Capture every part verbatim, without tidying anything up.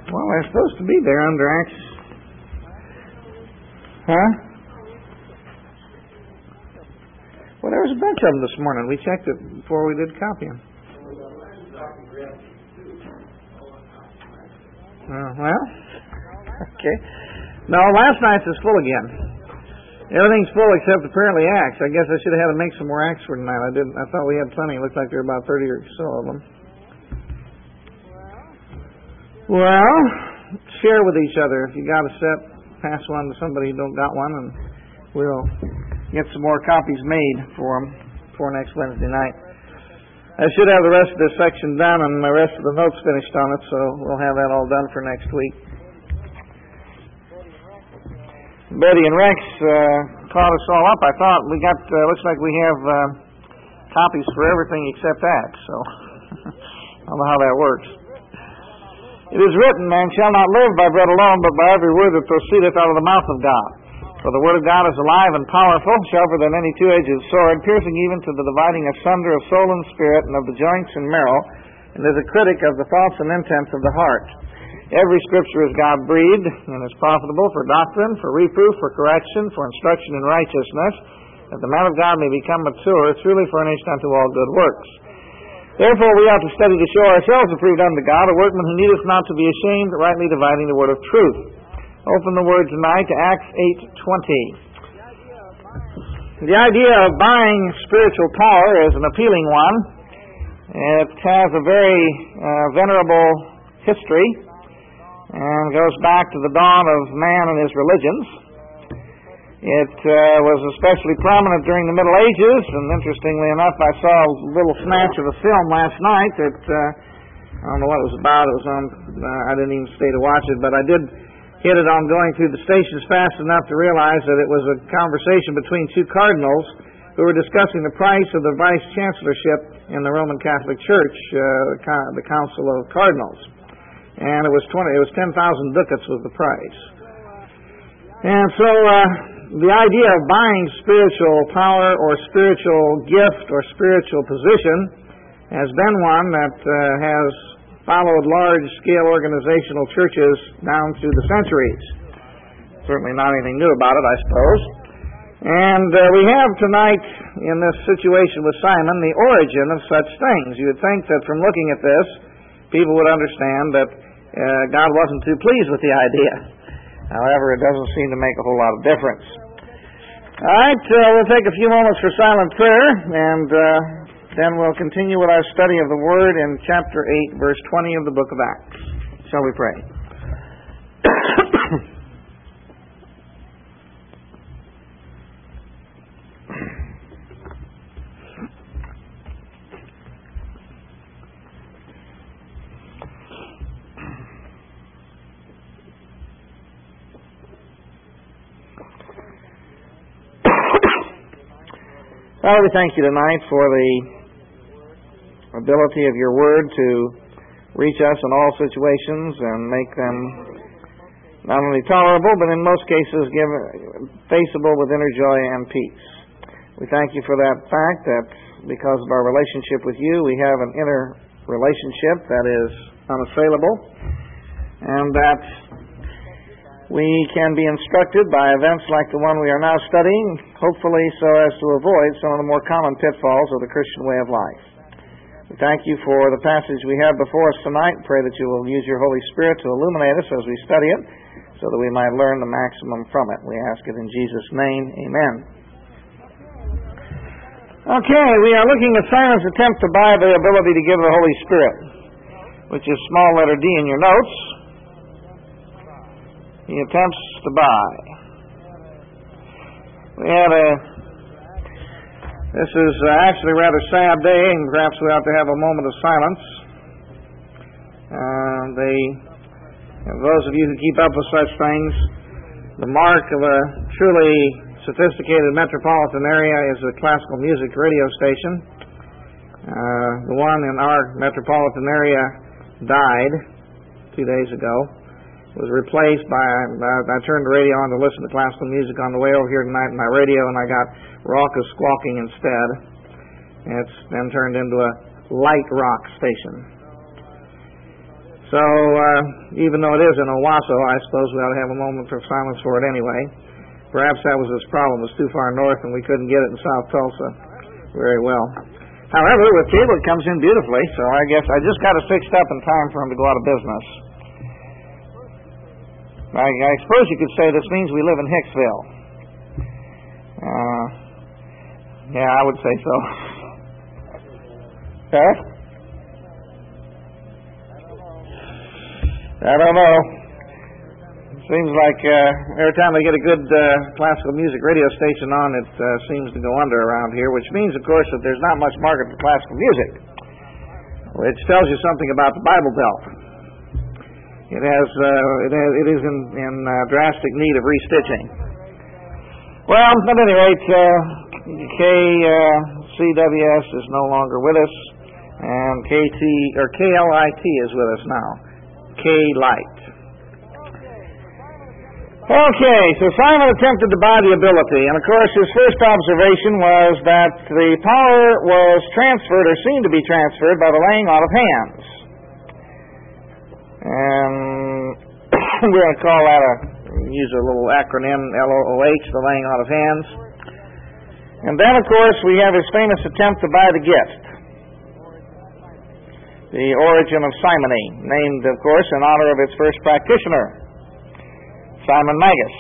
Well, they're supposed to be there under Acts. Huh? Well, there was a bunch of them this morning. We checked it before we did copy them. Uh, well, okay. No, last night's is full again. Everything's full except apparently Acts. I guess I should have had to make some more Acts for tonight. I didn't. I thought we had plenty. It looked like there were about thirty or so of them. Well, share with each other. If you got a set, pass one to somebody who don't got one, and we'll get some more copies made for them for next Wednesday night. I should have the rest of this section done and the rest of the notes finished on it, so we'll have that all done for next week. Betty and Rex uh, caught us all up. I thought we got, uh, looks like we have uh, copies for everything except Acts, so I don't know how that works. It is written, man shall not live by bread alone, but by every word that proceedeth out of the mouth of God. For the word of God is alive and powerful, sharper than any two-edged sword, piercing even to the dividing asunder of soul and spirit, and of the joints and marrow, and is a critic of the thoughts and intents of the heart. Every scripture is God-breathed, and is profitable for doctrine, for reproof, for correction, for instruction in righteousness, that the man of God may become mature, truly furnished unto all good works. Therefore we ought to study to show ourselves approved unto God, a workman who needeth not to be ashamed, rightly dividing the word of truth. Open the word tonight to Acts eight twenty. The idea of buying spiritual power is an appealing one. It has a very uh, venerable history and goes back to the dawn of man and his religions. It uh, was especially prominent during the Middle Ages, and interestingly enough, I saw a little snatch of a film last night that, uh, I don't know what it was about, it was on, uh, I didn't even stay to watch it, but I did hit it on going through the stations fast enough to realize that it was a conversation between two cardinals who were discussing the price of the vice chancellorship in the Roman Catholic Church, uh, the Council of Cardinals. And it was twenty. It was ten thousand ducats was the price. And so uh, the idea of buying spiritual power or spiritual gift or spiritual position has been one that uh, has followed large-scale organizational churches down through the centuries. Certainly not anything new about it, I suppose. And uh, we have tonight, in this situation with Simon, the origin of such things. You would think that from looking at this, people would understand that uh, God wasn't too pleased with the idea. However, it doesn't seem to make a whole lot of difference. All right, uh, we'll take a few moments for silent prayer, and uh, then we'll continue with our study of the Word in chapter eight, verse twenty of the book of Acts. Shall we pray? Father, we thank you tonight for the ability of your Word to reach us in all situations and make them not only tolerable, but in most cases give faceable with inner joy and peace. We thank you for that fact that because of our relationship with you, we have an inner relationship that is unassailable, and that we can be instructed by events like the one we are now studying, hopefully so as to avoid some of the more common pitfalls of the Christian way of life. We thank you for the passage we have before us tonight. Pray that you will use your Holy Spirit to illuminate us as we study it, so that we might learn the maximum from it. We ask it in Jesus' name. Amen. Okay, we are looking at Simon's attempt to buy the ability to give the Holy Spirit, which is small letter D in your notes. He attempts to buy. We had a, this is actually a rather sad day, and perhaps we ought to have a moment of silence. Uh, they, those of you who keep up with such things, the mark of a truly sophisticated metropolitan area is a classical music radio station. Uh, the one in our metropolitan area died two days ago. Was replaced by, uh, I turned the radio on to listen to classical music on the way over here tonight in my radio, and I got raucous squawking instead. It's then turned into a light rock station. So, uh, even though it is in Owasso, I suppose we ought to have a moment of silence for it anyway. Perhaps that was his problem. It was too far north and we couldn't get it in South Tulsa very well. However, with cable it comes in beautifully, so I guess I just got it fixed up in time for him to go out of business. I, I suppose you could say this means we live in Hicksville. Uh, yeah, I would say so. Huh? I don't know. Seems like uh, every time they get a good uh, classical music radio station on, it uh, seems to go under around here, which means, of course, that there's not much market for classical music, which tells you something about the Bible Belt. It has, uh, it, has, it is in, in uh, drastic need of restitching. Well, at any rate, uh, K C W S is no longer with us, and K T or K L I T is with us now. K-Light. Okay, so Simon attempted to buy the ability, and of course his first observation was that the power was transferred, or seemed to be transferred, by the laying on of hands. And we're going to call that a, use a little acronym, L O O H, the laying on of hands. And then, of course, we have his famous attempt to buy the gift. The origin of simony, named, of course, in honor of its first practitioner, Simon Magus.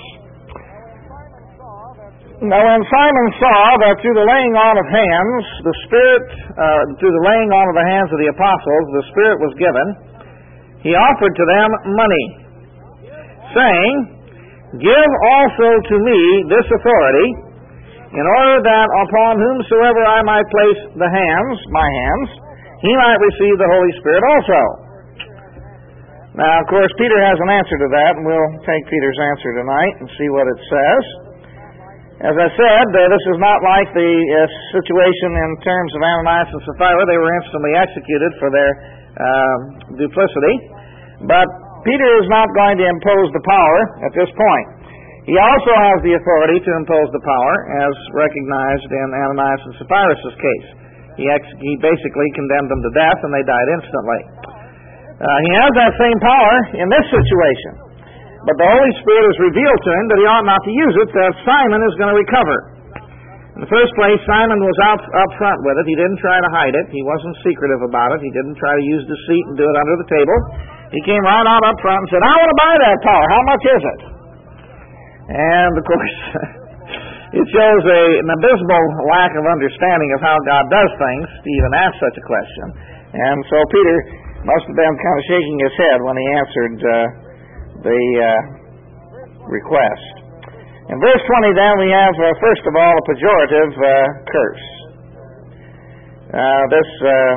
Now, when Simon saw that through the laying on of hands, the Spirit, uh, through the laying on of the hands of the apostles, the Spirit was given, he offered to them money, saying, "Give also to me this authority, in order that upon whomsoever I might place the hands, my hands, he might receive the Holy Spirit also." Now, of course, Peter has an answer to that, and we'll take Peter's answer tonight and see what it says. As I said, uh, this is not like the uh, situation in terms of Ananias and Sapphira. They were instantly executed for their uh, duplicity. But Peter is not going to impose the power at this point. He also has the authority to impose the power, as recognized in Ananias and Sapphira's case. He, ex- he basically condemned them to death, and they died instantly. Uh, he has that same power in this situation. But the Holy Spirit has revealed to him that he ought not to use it, that Simon is going to recover. In the first place, Simon was out up front with it. He didn't try to hide it. He wasn't secretive about it. He didn't try to use deceit and do it under the table. He came right out up front and said, "I want to buy that power. How much is it?" And, of course, it shows a, an abysmal lack of understanding of how God does things to even ask such a question. And so Peter must have been kind of shaking his head when he answered uh, the uh, request. In verse twenty, then, we have, uh, first of all, a pejorative uh, curse. Uh, this uh,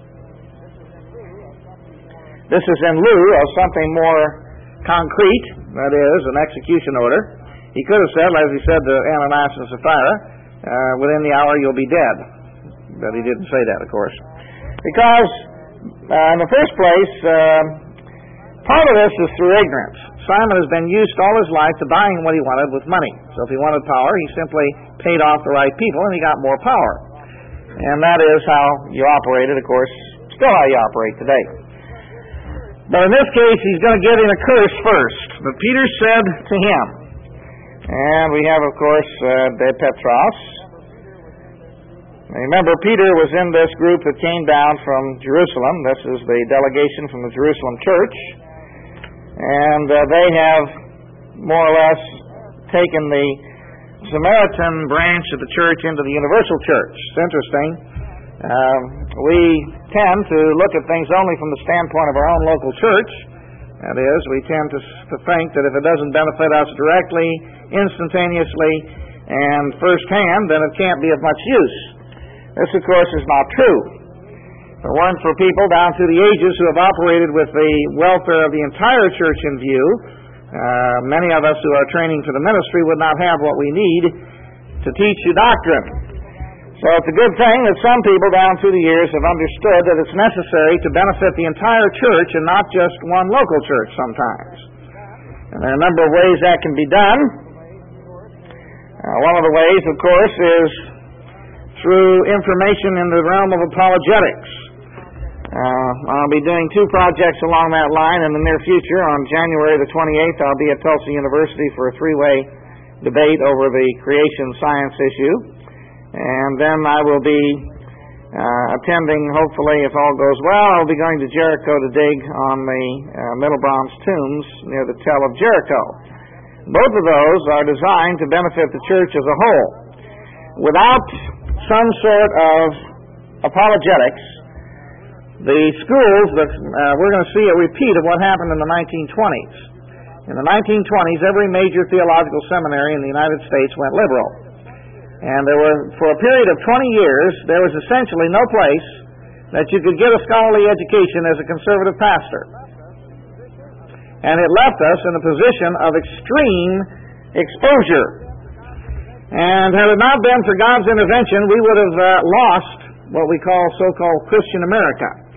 this is in lieu of something more concrete, that is, an execution order. He could have said, as he said to Ananias and Sapphira, uh, within the hour you'll be dead. But he didn't say that, of course. Because, uh, in the first place, uh, part of this is through ignorance. Simon has been used all his life to buying what he wanted with money. So if he wanted power, he simply paid off the right people and he got more power. And that is how you operated, of course, still how you operate today. But in this case, he's going to get in a curse first. But Peter said to him, and we have, of course, uh, De Petros. Remember, Peter was in this group that came down from Jerusalem. This is the delegation from the Jerusalem church. And uh, they have more or less taken the Samaritan branch of the church into the universal church. It's interesting. Um, we tend to look at things only from the standpoint of our own local church. That is, we tend to, to think that if it doesn't benefit us directly, instantaneously, and firsthand, then it can't be of much use. This, of course, is not true. If it weren't for people down through the ages who have operated with the welfare of the entire church in view, uh, many of us who are training for the ministry would not have what we need to teach you doctrine. So it's a good thing that some people down through the years have understood that it's necessary to benefit the entire church and not just one local church sometimes. And there are a number of ways that can be done. Uh, one of the ways, of course, is through information in the realm of apologetics. Uh, I'll be doing two projects along that line in the near future. On January the twenty-eighth, I'll be at Tulsa University for a three-way debate over the creation science issue. And then I will be uh, attending, hopefully, if all goes well, I'll be going to Jericho to dig on the uh, Middle Bronze tombs near the Tell of Jericho. Both of those are designed to benefit the church as a whole. Without some sort of apologetics, the schools that uh, we're going to see a repeat of what happened in the nineteen twenties. In the nineteen twenties, every major theological seminary in the United States went liberal. And there were, for a period of twenty years, there was essentially no place that you could get a scholarly education as a conservative pastor. And it left us in a position of extreme exposure. And had it not been for God's intervention, we would have uh, lost what we call so-called Christian America.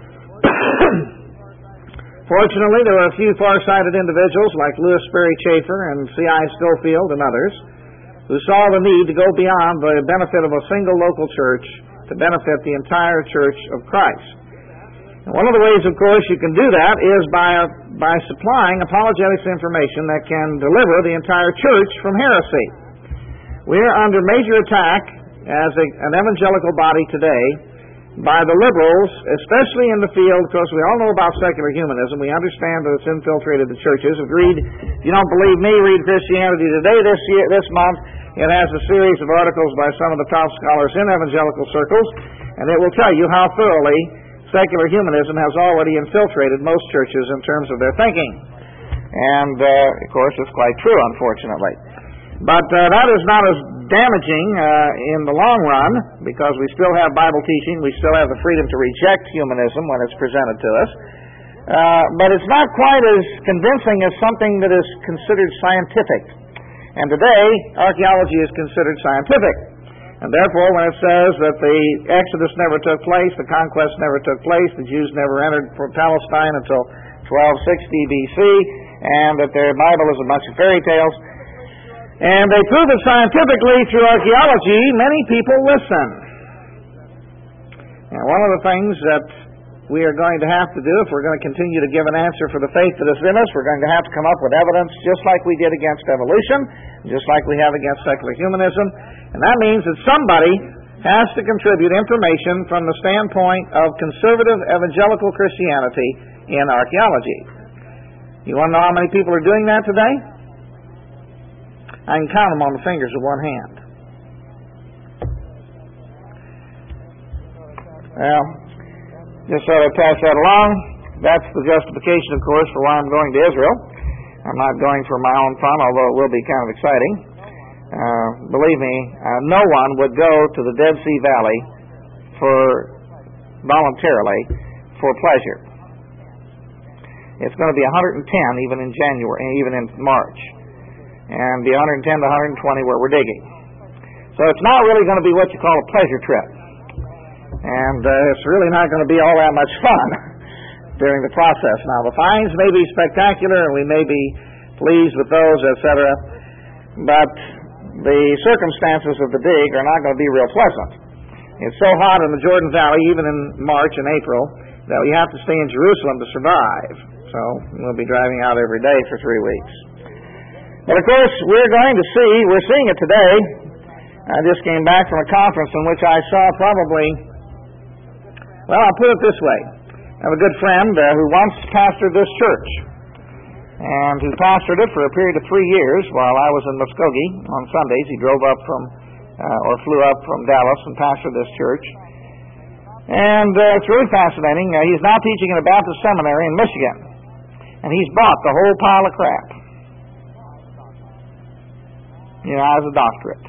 Fortunately, there were a few far-sighted individuals like Lewis Sperry Chafer and C I Schofield and others who saw the need to go beyond the benefit of a single local church to benefit the entire church of Christ. And one of the ways, of course, you can do that is by, uh, by supplying apologetics information that can deliver the entire church from heresy. We are under major attack as a, an evangelical body today by the liberals, especially in the field, because we all know about secular humanism. We understand that it's infiltrated the churches. If you read, if you don't believe me, read Christianity Today this year, this month. It has a series of articles by some of the top scholars in evangelical circles, and it will tell you how thoroughly secular humanism has already infiltrated most churches in terms of their thinking. And, uh, of course, it's quite true, unfortunately. But uh, that is not as damaging uh, in the long run, because we still have Bible teaching, we still have the freedom to reject humanism when it's presented to us. Uh, but it's not quite as convincing as something that is considered scientific. And today, archaeology is considered scientific. And therefore, when it says that the Exodus never took place, the conquest never took place, the Jews never entered Palestine until twelve sixty B C, and that their Bible is a bunch of fairy tales, and they prove it scientifically through archaeology, many people listen. And one of the things that we are going to have to do, if we're going to continue to give an answer for the faith that is in us, we're going to have to come up with evidence just like we did against evolution, just like we have against secular humanism. And that means that somebody has to contribute information from the standpoint of conservative evangelical Christianity in archaeology. You want to know how many people are doing that today? I can count them on the fingers of one hand. Well, just sort of pass that along. That's the justification, of course, for why I'm going to Israel. I'm not going for my own fun, although it will be kind of exciting. Uh, believe me, uh, no one would go to the Dead Sea Valley for voluntarily for pleasure. It's going to be one hundred ten even in January, even in March, and be one hundred ten to one hundred twenty where we're digging. So it's not really going to be what you call a pleasure trip, and uh, it's really not going to be all that much fun during the process. Now, the finds may be spectacular, and we may be pleased with those, et cetera, but the circumstances of the dig are not going to be real pleasant. It's so hot in the Jordan Valley, even in March and April, that we have to stay in Jerusalem to survive. So we'll be driving out every day for three weeks. But of course, we're going to see, we're seeing it today. I just came back from a conference in which I saw probably, well, I'll put it this way. I have a good friend uh, who once pastored this church, and who pastored it for a period of three years while I was in Muskogee on Sundays. He drove up from, uh, or flew up from Dallas and pastored this church. And uh, it's really fascinating. Uh, he's now teaching in a Baptist seminary in Michigan, and he's bought the whole pile of crap. You know, as a doctorate.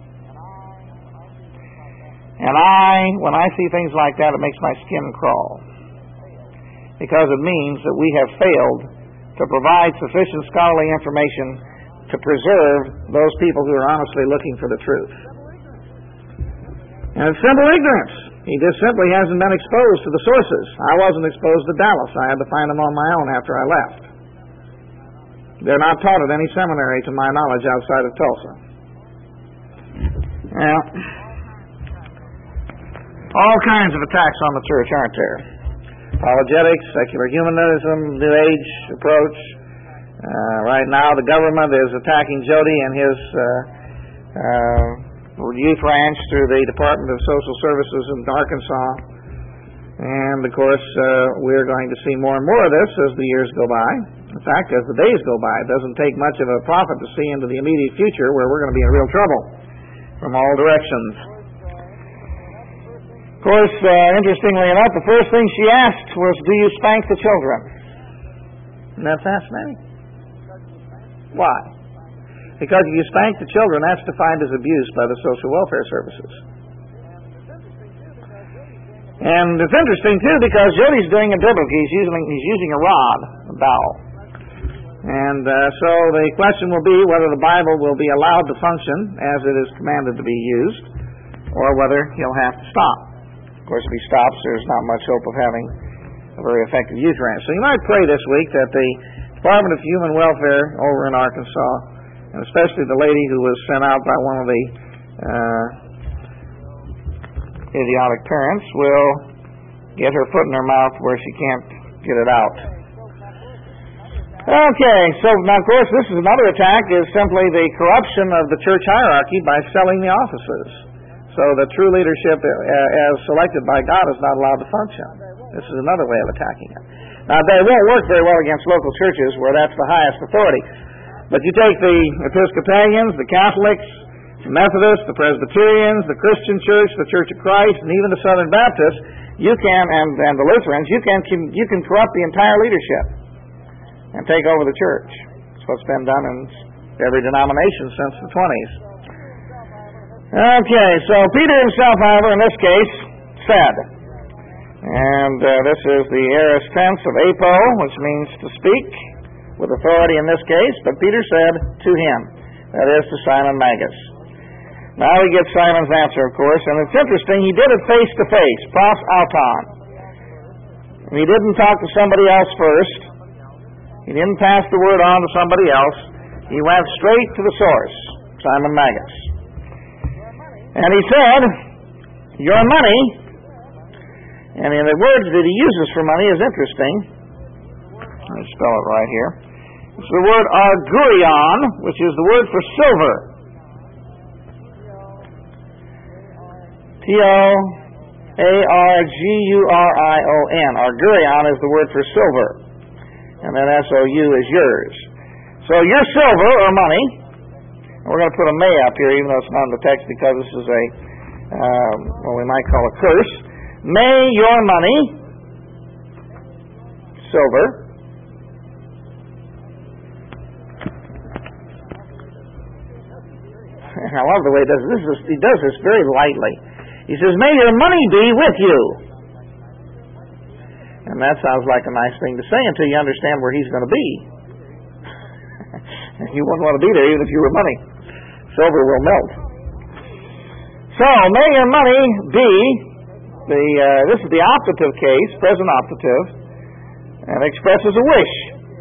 And I, when I see things like that, it makes my skin crawl. Because it means that we have failed to provide sufficient scholarly information to preserve those people who are honestly looking for the truth. And it's simple ignorance. He just simply hasn't been exposed to the sources. I wasn't exposed to Dallas. I had to find them on my own after I left. They're not taught at any seminary, to my knowledge, outside of Tulsa. Well, all kinds of attacks on the church, aren't there? apologetics, secular humanism, New Age approach. Uh, right now, the government is attacking Jody and his uh, uh, youth ranch through the Department of Social Services in Arkansas. And, of course, uh, we're going to see more and more of this as the years go by. In fact, as the days go by, it doesn't take much of a prophet to see into the immediate future where we're going to be in real trouble from all directions. Of course, uh, interestingly enough, the first thing she asked was, do you spank the children? Isn't that fascinating? Why? Because if you spank the children, that's defined as abuse by the social welfare services. And it's interesting, too, because Jody's doing it biblically. He's using, he's using a rod, a dowel. And uh, so the question will be whether the Bible will be allowed to function as it is commanded to be used, or whether he'll have to stop. Of course, if he stops, there's not much hope of having a very effective youth ranch. So you might pray this week that the Department of Human Welfare over in Arkansas, and especially the lady who was sent out by one of the uh, idiotic parents, will get her foot in her mouth where she can't get it out. Okay, so now of course this is another attack, is simply the corruption of the church hierarchy by selling the offices. So the true leadership as selected by God is not allowed to function. This is another way of attacking it. Now they won't work very well against local churches where that's the highest authority. But you take the Episcopalians, the Catholics, the Methodists, the Presbyterians, the Christian Church, the Church of Christ, and even the Southern Baptists, you can, and, and the Lutherans, you can, can you can corrupt the entire leadership and take over the church. That's what's been done in every denomination since the twenties. Okay, so Peter himself, however, in this case, said, and uh, this is the aorist tense of apo, which means to speak, with authority in this case, but Peter said to him, that is to Simon Magus. Now we get Simon's answer, of course, and it's interesting, he did it face to face, pros auton. He didn't talk to somebody else first. He didn't pass the word on to somebody else. He went straight to the source, Simon Magus. And he said, your money, and in the words that he uses for money is interesting. Let me spell it right here. It's the word argurion, which is the word for silver. T O A R G U R I O N. Argurion is the word for silver. And then S O U is yours. So your silver, or money, and we're going to put a may up here, even though it's not in the text because this is a, uh, what we might call a curse. May your money, silver, I love the way he does this. Is, he does this very lightly. He says, may your money be with you. And that sounds like a nice thing to say until you understand where he's going to be. You wouldn't want to be there even if you were money. Silver will melt. So, may your money be, the uh, this is the optative case, present optative, and expresses a wish.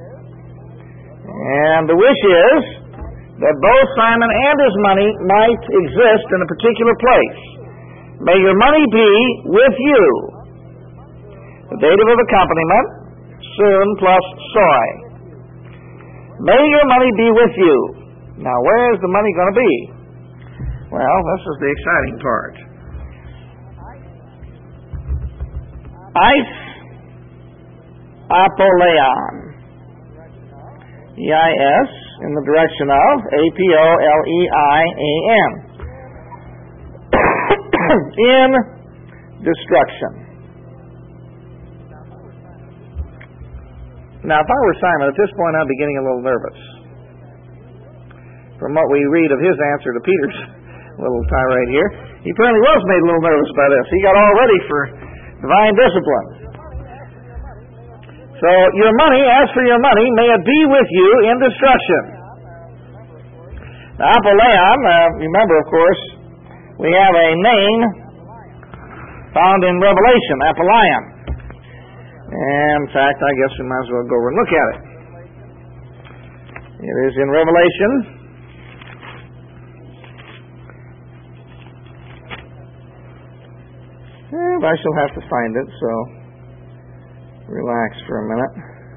And the wish is that both Simon and his money might exist in a particular place. May your money be with you. The dative of accompaniment, soon plus soy. May your money be with you. Now, where is the money going to be? Well, this is the exciting part. Eis apoleon. E I S in the direction of A P O L E I A N. In destruction. Now, if I were Simon, at this point I'd be getting a little nervous. From what we read of his answer to Peter's little tirade here, he apparently was made a little nervous by this. He got all ready for divine discipline. So, your money, as for your money, may it be with you in destruction. Now, Apollyon, uh, remember, of course, we have a name found in Revelation, Apollyon. And, in fact, I guess we might as well go over and look at it. It is in Revelation. And I shall have to find it, so relax for a minute.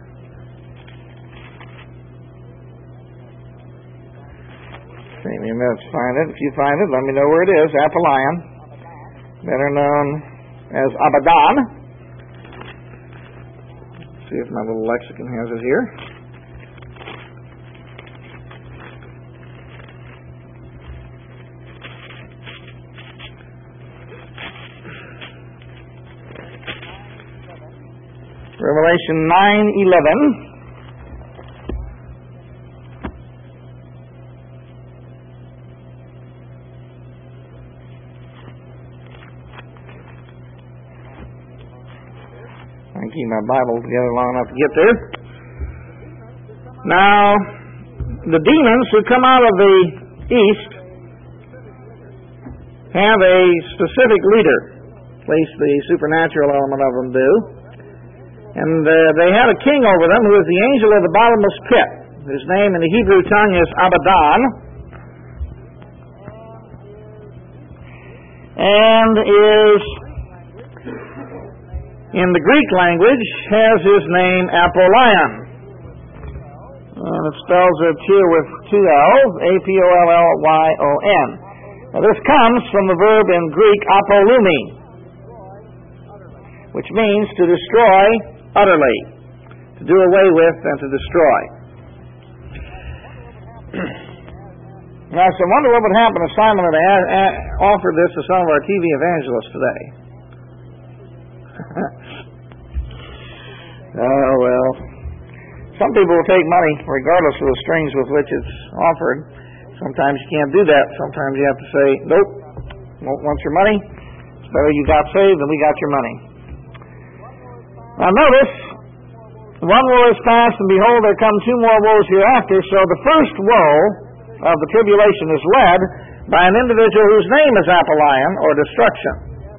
Take me a minute to find it. If you find it, let me know where it is. Apollyon, better known as Abaddon. Let's see if my little lexicon has it here. Revelation nine eleven. I can keep my Bible together long enough to get there. Now, the demons who come out of the east have a specific leader. At least the supernatural element of them do. And uh, they had a king over them who is the angel of the bottomless pit. His name in the Hebrew tongue is Abaddon. And is, in the Greek language, has his name Apollyon. And it spells it here with two L's, A P O L L Y O N. Now this comes from the verb in Greek apolumi, which means to destroy utterly, to do away with and to destroy. Now, so I wonder what would happen if Simon had a- a- offered this to some of our T V evangelists today. Oh, well. Some people will take money regardless of the strings with which it's offered. Sometimes you can't do that. Sometimes you have to say, nope, won't want your money. It's better you got saved than we got your money. Now notice, one woe is past, and behold, there come two more woes hereafter. So the first woe of the tribulation is led by an individual whose name is Apollyon, or destruction.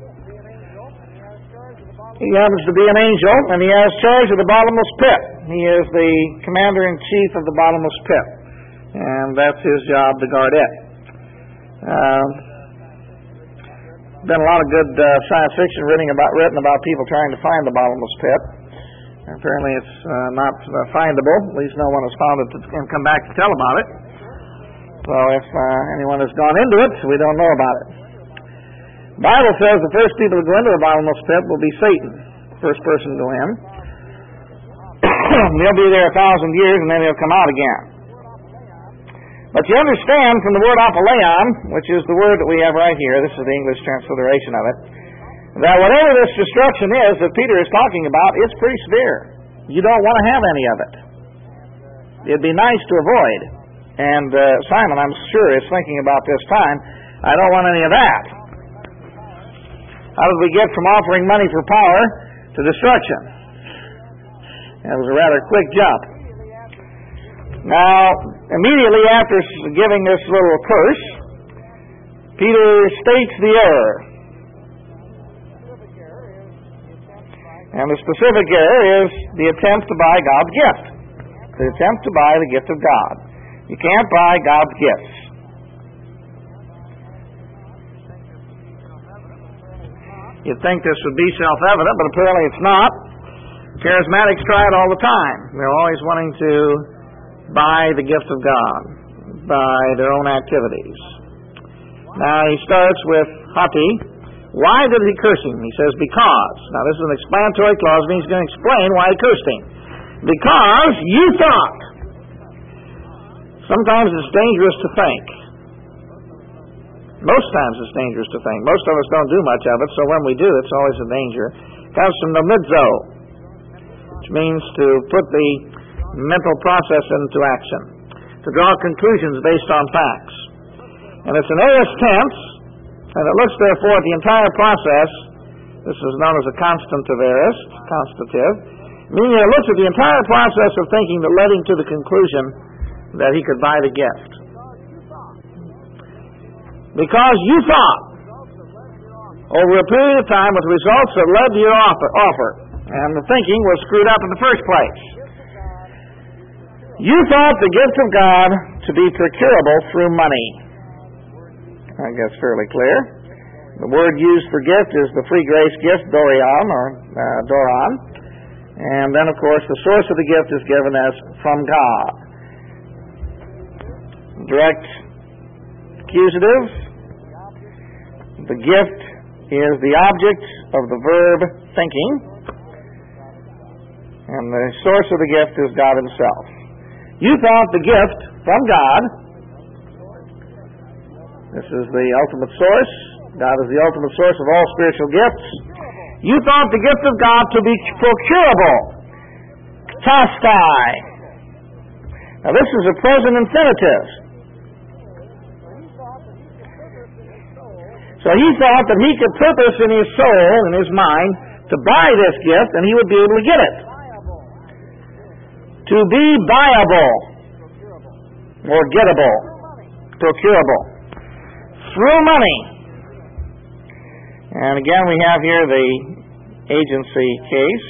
He happens to be an angel, and he has charge of the bottomless pit. He is the commander-in-chief of the bottomless pit, and that's his job to guard it. Uh, been a lot of good uh, science fiction written about written about people trying to find the bottomless pit. Apparently it's uh, not uh, findable. At least no one has found it and come back to tell about it. So if uh, anyone has gone into it, we don't know about it. The Bible says the first people to go into the bottomless pit will be Satan, the first person to go in. They'll be there a thousand years and then they'll come out again. But you understand from the word Apollyon, which is the word that we have right here, this is the English transliteration of it, that whatever this destruction is that Peter is talking about, it's pretty severe. You don't want to have any of it. It'd be nice to avoid. And uh, Simon, I'm sure, is thinking about this time, I don't want any of that. How did we get from offering money for power to destruction? That was a rather quick jump. Now, immediately after giving this little curse, Peter states the error. And the specific error is the attempt to buy God's gift. The attempt to buy the gift of God. You can't buy God's gifts. You'd think this would be self-evident, but apparently it's not. Charismatics try it all the time. They're always wanting to buy the gift of God by their own activities. Now he starts with Hati. Why did he curse him? He says, because. Now this is an explanatory clause, and he's going to explain why he cursed him. Because you thought. Sometimes it's dangerous to think. Most times it's dangerous to think. Most of us don't do much of it, so when we do, it's always a danger. It comes from the midzo, which means to put the mental process into action, to draw conclusions based on facts. And it's an aorist tense, and it looks, therefore, at the entire process. This is known as a constantive aorist, constative, meaning it looks at the entire process of thinking that led him to the conclusion that he could buy the gift. Because you thought, over a period of time, with results that led to your offer, offer and the thinking was screwed up in the first place. You thought the gift of God to be procurable through money. I guess fairly clear. The word used for gift is the free grace gift, dorion, or uh, doron. And then, of course, the source of the gift is given as from God. Direct accusative. The gift is the object of the verb thinking. And the source of the gift is God Himself. You thought the gift from God. This is the ultimate source. God is the ultimate source of all spiritual gifts. You thought the gift of God to be procurable. Katastai. Now this is a present infinitive. So he thought that he could purpose in his soul, in his mind, to buy this gift and he would be able to get it. To be buyable or gettable, procurable, through money. And again we have here the agency case.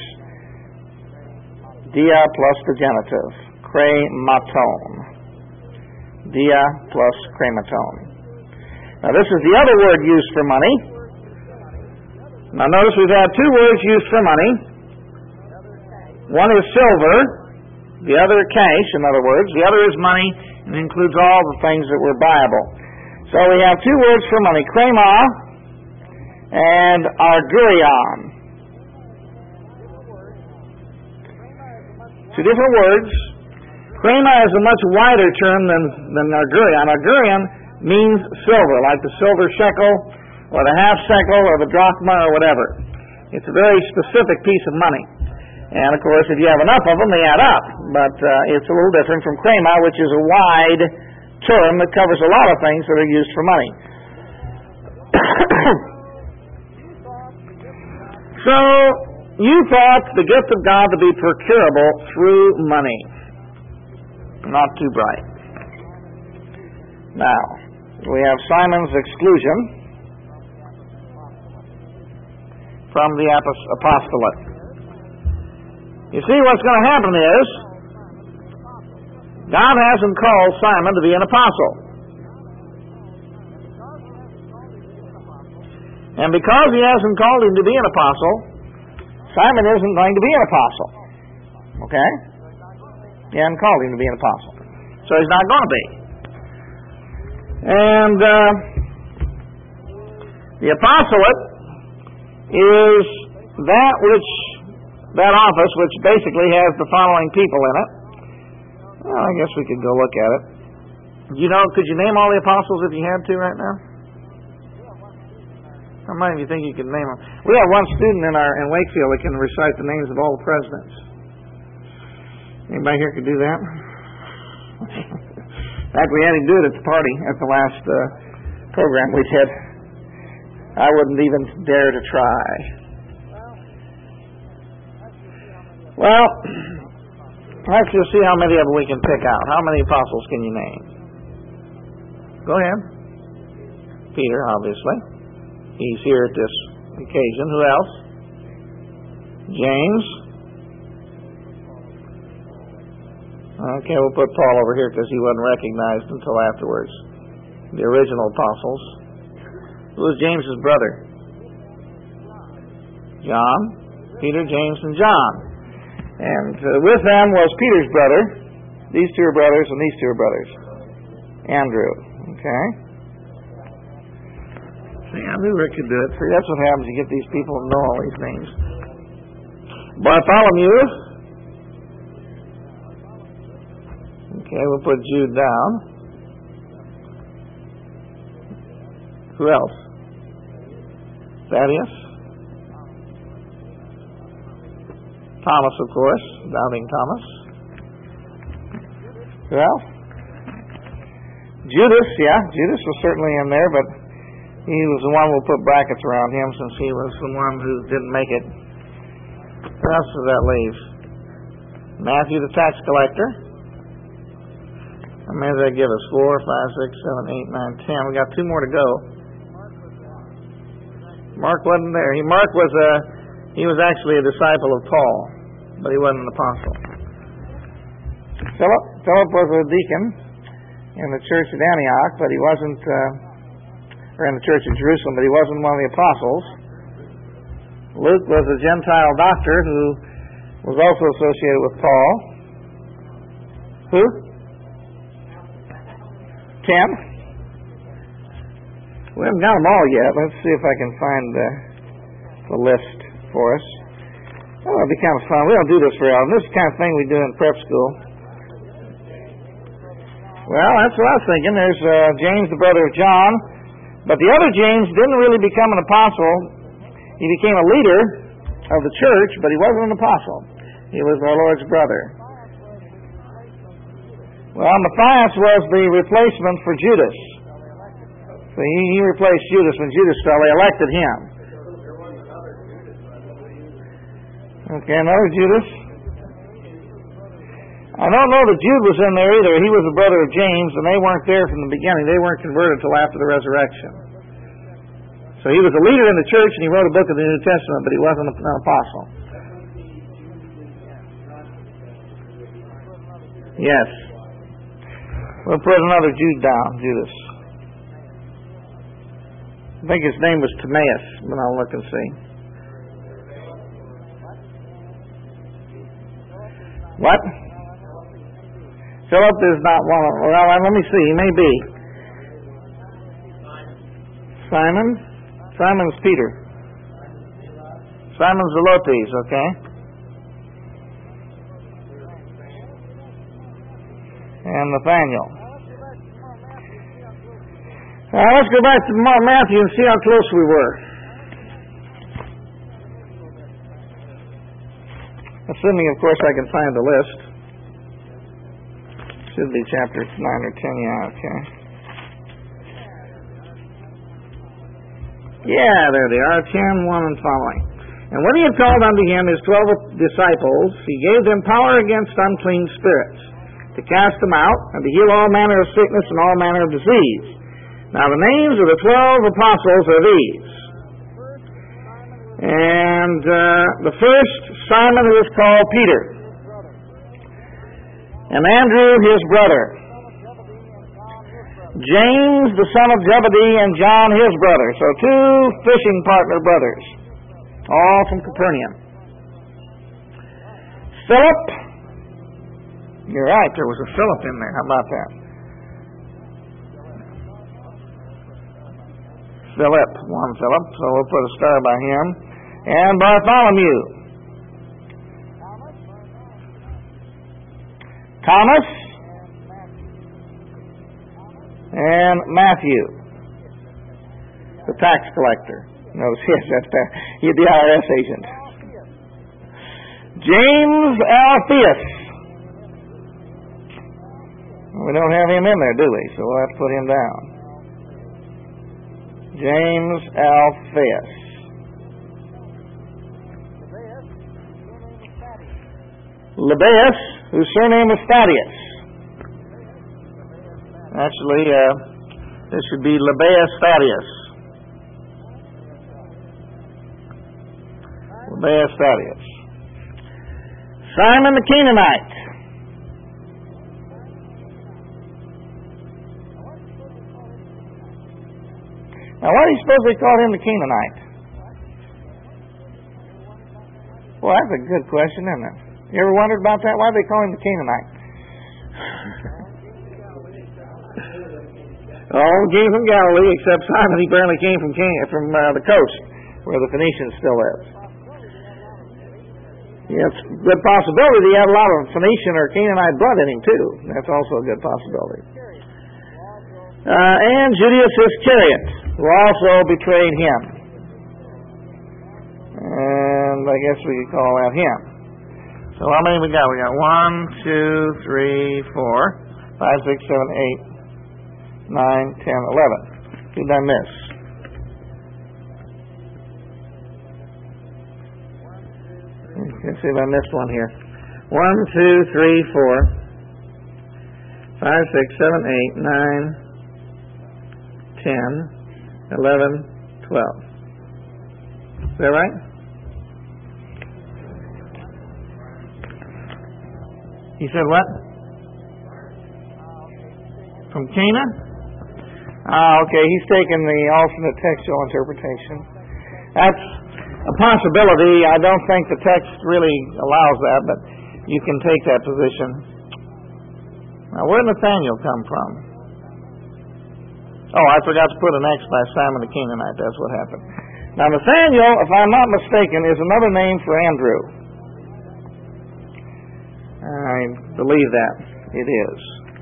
Dia plus the genitive. Crematon. Dia plus crematon. Now this is the other word used for money. Now notice we've had two words used for money. One is silver, the other cash, in other words. The other is money and includes all the things that were buyable. So we have two words for money, krema and argurion. Two different words. Krema is a much wider term than, than argurion. Argurion means silver, like the silver shekel, or the half shekel, or the drachma, or whatever. It's a very specific piece of money. And of course, if you have enough of them, they add up. But uh, it's a little different from krema, which is a wide term that covers a lot of things that are used for money. So, you thought the gift of God to be procurable through money. Not too bright. Now, we have Simon's exclusion from the apostolate. You see, what's going to happen is God hasn't called Simon to be an apostle. And because He hasn't called him to be an apostle, Simon isn't going to be an apostle. Okay? He hasn't called him to be an apostle. So he's not going to be. And uh, the apostolate is that which, that office which basically has the following people in it. Well, I guess we could go look at it. You know, could you name all the apostles if you had to right now? How many of you think you could name them? We have one student in our in Wakefield that can recite the names of all the presidents. Anybody here could do that? In fact, we had him do it at the party at the last uh, program we did. I wouldn't even dare to try. Well, let's just see how many of them we can pick out. How many apostles can you name? Go ahead. Peter, obviously. He's here at this occasion. Who else? James. Okay, we'll put Paul over here because he wasn't recognized until afterwards. The original apostles. Who was James's brother? John. Peter, James, and John. And uh, with them was Peter's brother. These two are brothers, and these two are brothers. Andrew. Okay. See, I knew Rick could do it. See, that's what happens. You get these people who know all these names. Bartholomew. Okay, we'll put Jude down. Who else? Thaddeus. Thomas, of course. Doubting Thomas. Who else? Judas, yeah. Judas was certainly in there, but he was the one we'll put brackets around him since he was the one who didn't make it. What else does that leave? Matthew, the tax collector. How many does that give us? Four, five, six, seven, eight, nine, ten. We got two more to go. Mark wasn't there. He, Mark was a, he was actually a disciple of Paul, but he wasn't an apostle. Philip, Philip was a deacon in the church at Antioch, but he wasn't, uh, or in the church of Jerusalem, but he wasn't one of the apostles. Luke was a Gentile doctor who was also associated with Paul. Who? Ten? We haven't got them all yet. Let's see if I can find the, the list for us. Oh, it'll be kind of fun. We don't do this very often. This is the kind of thing we do in prep school. Well, that's what I was thinking. There's uh, James, the brother of John. But the other James didn't really become an apostle. He became a leader of the church, but he wasn't an apostle. He was our Lord's brother. Well, Matthias was the replacement for Judas. So he, he replaced Judas when Judas fell. They elected him. Okay, another Judas. I don't know that Jude was in there either. He was the brother of James, and they weren't there from the beginning. They weren't converted until after the resurrection. So he was a leader in the church, and he wrote a book of the New Testament, but he wasn't an apostle. Yes. We'll put another Jude down, Judas. I think his name was Timaeus, but I'll look and see. What? Philip is not one of... Well, let me see. He may be. Simon? Simon's Peter. Simon Zelotes, okay. And Nathaniel. Now, let's go back to Matthew and see how close we were. Assuming, of course, I can find the list. Should be chapter nine or ten, yeah, okay. Yeah, there they are, ten, one, and following. And when he had called unto him his twelve disciples, he gave them power against unclean spirits, to cast them out, and to heal all manner of sickness and all manner of disease. Now the names of the twelve apostles are these. And uh, the first, Simon, who is called Peter. And Andrew, his brother. James, the son of Zebedee, and John, his brother. So two fishing partner brothers, all from Capernaum. Philip. You're right, there was a Philip in there. How about that? Philip, one Philip, so we'll put a star by him. And Bartholomew. Thomas. And Matthew, the tax collector. Notice, yes, that's that. He's the I R S agent. James Alphaeus. We don't have him in there, do we? So we'll have to put him down. James Alphaeus. Lebbaeus, whose surname is Thaddeus. Actually, uh, this should be Lebbaeus Thaddeus. Lebbaeus Thaddeus. Simon the Canaanite. Now, why do you suppose they called him the Canaanite? Well, that's a good question, isn't it? You ever wondered about that? Why do they call him the Canaanite? All came from Galilee, except Simon. He apparently came from Can- from uh, the coast, where the Phoenicians still live. Yeah, it's a good possibility he had a lot of Phoenician or Canaanite blood in him, too. That's also a good possibility. Uh, and Judas Iscariot, who also betrayed him. And I guess we could call that him. So how many we got? We got one, two, three, four, five, six, seven, eight, nine, ten, eleven. Who did I miss? Let's see if I missed one here. One, two, three, four, five, six, seven, eight, nine, ten, eleven, twelve. Is that right? He said what? From Cana? Ah, okay. He's taken the alternate textual interpretation. That's a possibility. I don't think the text really allows that, but you can take that position. Now, where did Nathaniel come from? Oh, I forgot to put an X by Simon the Canaanite. That's what happened. Now, Nathaniel, if I'm not mistaken, is another name for Andrew. I believe that it is.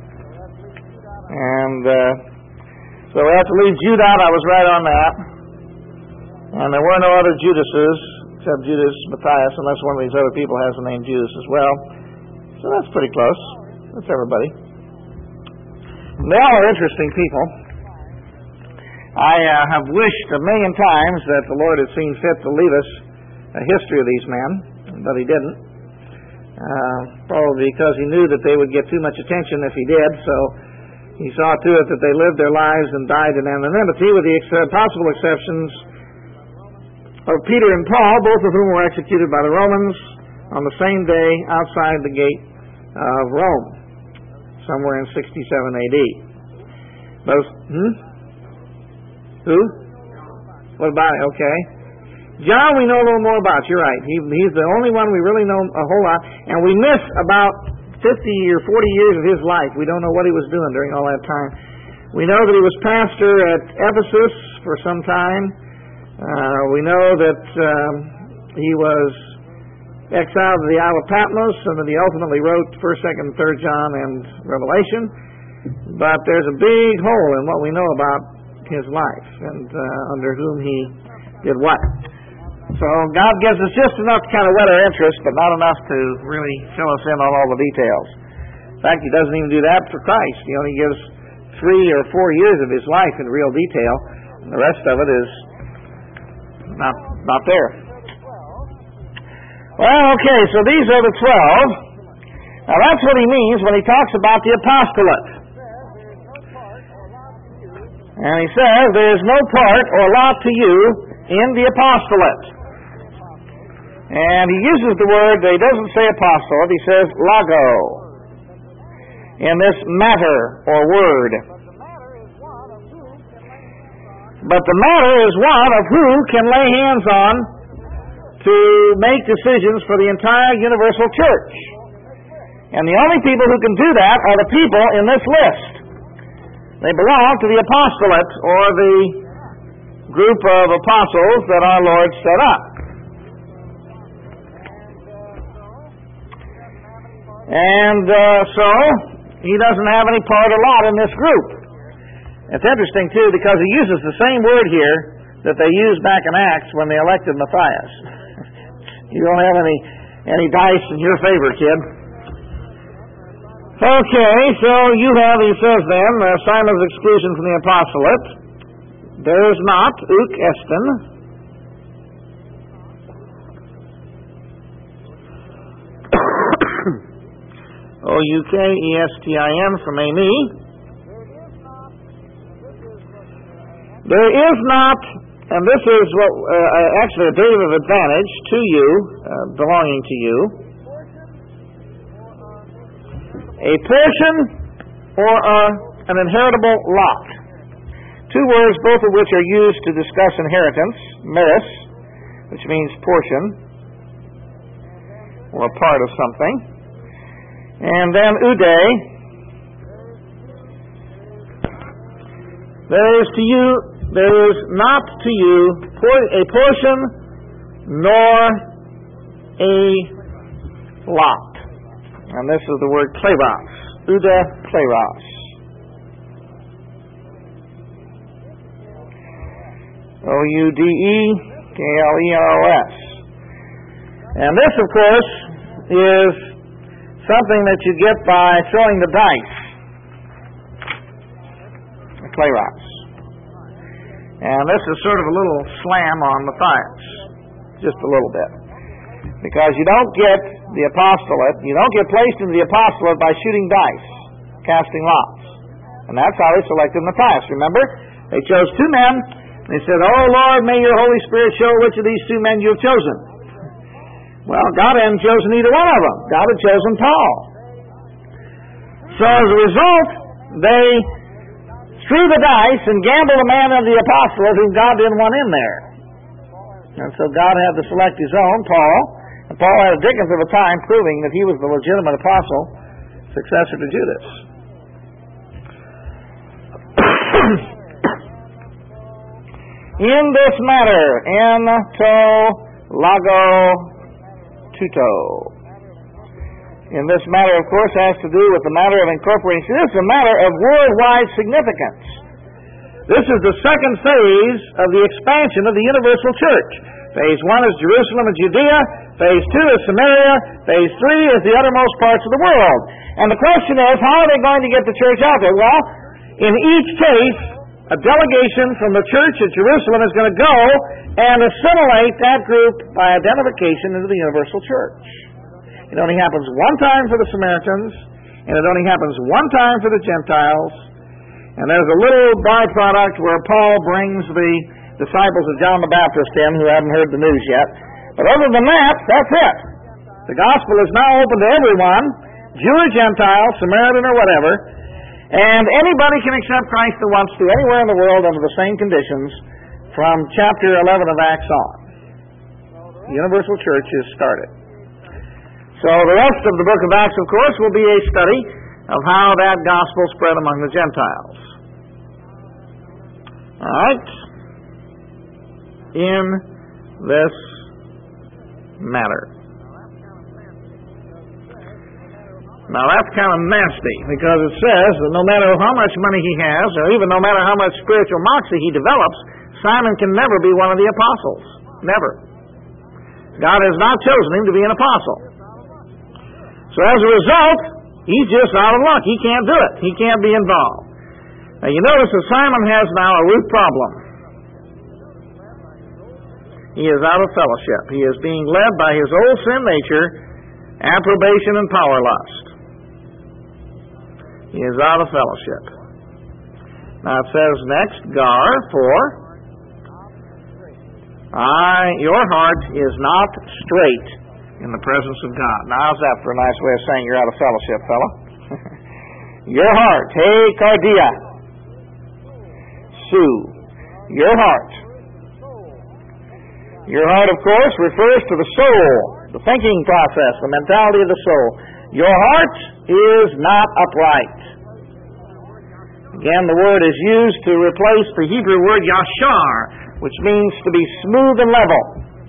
And uh, so we have to leave Judah out. I was right on that. And there were no other Judases except Judas Matthias, unless one of these other people has the name Judas as well. So that's pretty close. That's everybody. And they all are interesting people. I uh, have wished a million times that the Lord had seen fit to leave us a history of these men, but He didn't. Uh, probably because He knew that they would get too much attention if He did, so He saw to it that they lived their lives and died in anonymity, with the ex- possible exceptions of Peter and Paul, both of whom were executed by the Romans on the same day outside the gate of Rome, somewhere in sixty-seven A D. Both, hmm? Who? What about it? Okay. John we know a little more about. You're right. He, he's the only one we really know a whole lot, and we miss about fifty or forty years of his life. We don't know what he was doing during all that time. We know that he was pastor at Ephesus for some time. Uh, we know that um, he was exiled to the Isle of Patmos, and that he ultimately wrote first, second, third John and Revelation. But there's a big hole in what we know about his life and uh, under whom he did what. So God gives us just enough to kind of whet our interest, but not enough to really fill us in on all the details. In fact, He doesn't even do that for Christ. He only gives three or four years of His life in real detail, and the rest of it is not not there. Well, okay, so these are the twelve. Now that's what He means when He talks about the apostolate. And He says, there is no part or lot to you in the apostolate. And He uses the word, He doesn't say apostolate, He says logo, in this matter or word. But the matter is one of who can lay hands on to make decisions for the entire universal church. And the only people who can do that are the people in this list. They belong to the apostolate, or the group of apostles that our Lord set up. And uh, so, He doesn't have any part or lot in this group. It's interesting, too, because He uses the same word here that they used back in Acts when they elected Matthias. You don't have any, any dice in your favor, kid. Okay, so you have, he says then, uh, Simon's exclusion from the apostolate. There is not, uk estin. O U K E S T I N from Amy. There is not, and this is what uh, actually a derivative advantage to you, uh, belonging to you, a portion or a, an inheritable lot. Two words, both of which are used to discuss inheritance. Meris, which means portion or a part of something. And then ude, there is to you, there is not to you a portion nor a lot. And this is the word kleros. Ude kleros. O U D E K L E R O S. And this, of course, is something that you get by throwing the dice. The kleros. And this is sort of a little slam on Matthias. Just a little bit. Because you don't get the apostolate, you don't get placed into the apostolate by shooting dice, casting lots. And that's how they selected Matthias. Remember? They chose two men. They said, "Oh Lord, may your Holy Spirit show which of these two men you have chosen." Well, God hadn't chosen either one of them. God had chosen Paul. So as a result, they threw the dice and gambled a man of the apostolate whom God didn't want in there. And so God had to select His own, Paul, and Paul had a dickens of a time proving that he was the legitimate apostle, successor to Judas. In this matter, en to lago tuto. In this matter, of course, has to do with the matter of incorporating. See, this is a matter of worldwide significance. This is the second phase of the expansion of the universal church. Phase one is Jerusalem and Judea. Phase two is Samaria. Phase three is the uttermost parts of the world. And the question is, how are they going to get the church out there? Well, in each case, a delegation from the church at Jerusalem is going to go and assimilate that group by identification into the universal church. It only happens one time for the Samaritans, and it only happens one time for the Gentiles. And there's a little byproduct where Paul brings the disciples of John the Baptist in who haven't heard the news yet. But other than that, that's it. The gospel is now open to everyone, Jew or Gentile, Samaritan or whatever, and anybody can accept Christ who wants to anywhere in the world under the same conditions from chapter eleven of Acts on. The universal church is started. So the rest of the book of Acts, of course, will be a study of how that gospel spread among the Gentiles. All right. In this matter. Now that's kind of nasty, because it says that no matter how much money he has, or even no matter how much spiritual moxie he develops, Simon can never be one of the apostles. Never. God has not chosen him to be an apostle. So as a result, he's just out of luck. He can't do it. He can't be involved. Now you notice that Simon has now a root problem. He is out of fellowship. He is being led by his old sin nature, approbation and power lust. He is out of fellowship. Now it says next, Gar, for I, your heart is not straight in the presence of God. Now how's that for a nice way of saying you're out of fellowship, fella? Your heart, hey, cardia, Sue, your heart. Your heart, of course, refers to the soul, the thinking process, the mentality of the soul. Your heart is not upright. Again, the word is used to replace the Hebrew word yashar, which means to be smooth and level.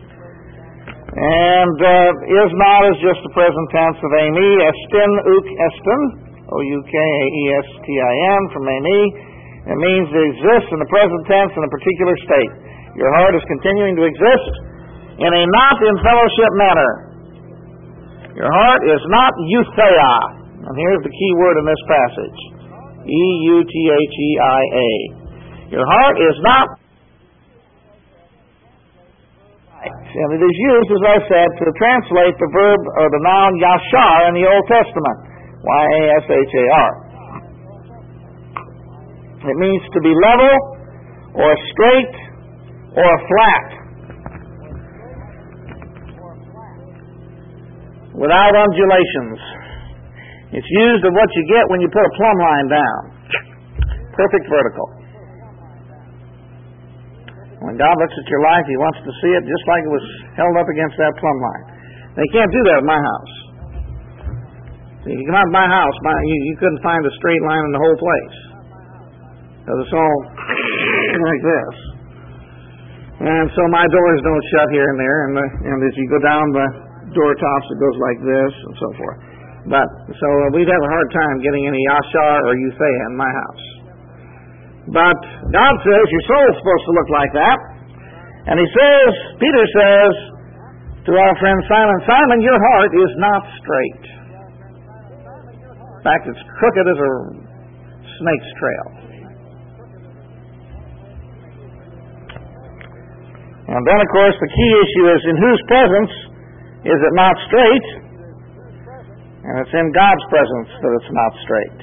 And uh, is not is just the present tense of ami, estin, uk, estin, O U K A E S T I N, from ami. It means to exist in the present tense in a particular state. Your heart is continuing to exist in a not in fellowship manner. Your heart is not eutheia. And here's the key word in this passage. E U T H E I A. Your heart is not. And it is used, as I said, to translate the verb or the noun yashar in the Old Testament. Y A S H A R. It means to be level or straight or flat, without undulations. It's used of what you get when you put a plumb line down. Perfect vertical. When God looks at your life, He wants to see it just like it was held up against that plumb line. They can't do that at my house. See, you come out of my house, my, you, you couldn't find a straight line in the whole place, because it's all like this. And so my doors don't shut here and there, and, the, and as you go down the door tops, it goes like this, and so forth. But, so uh, we'd have a hard time getting any yashar or eutheia in my house. But God says your soul's supposed to look like that. And He says, Peter says to our friend Simon, Simon, your heart is not straight. In fact, it's crooked as a snake's trail. And then, of course, the key issue is in whose presence is it not straight? And it's in God's presence that it's not straight.